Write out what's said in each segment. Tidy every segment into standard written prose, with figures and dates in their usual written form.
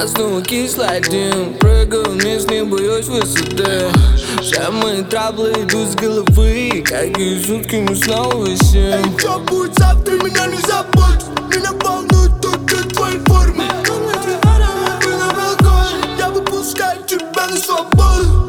снова кислый дым. Прыгаю вниз, не боюсь высоты. Все мои траблы идут с головы. Какие сутки мы снова висим. Эй, чё будет завтра, меня не забудь. Меня волнует только твои формы. Ты на балконе, я выпускаю тебя на свободу.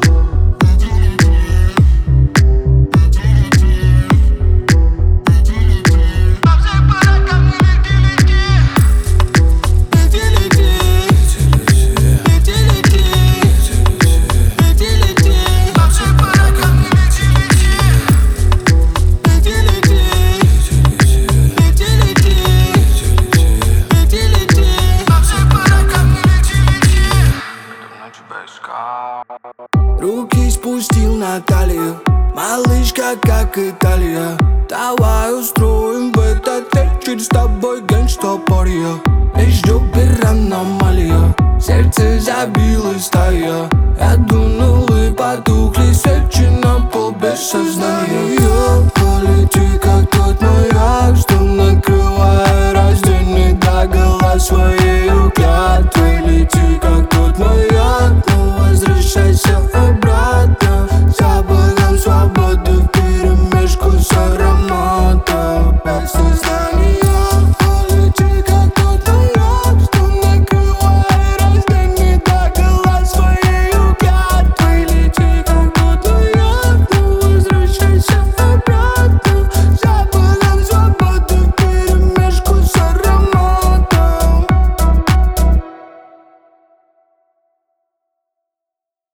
Руки спустил на талию, малышка, как Италия. Давай устроим в этот вечер с тобой гэнгстопорье. Между аномалия, сердце забилось стая. Я дунул и потухли свечи на пол без сознания. Полети, как тот маяк, что накрывает раздельный до гола своей.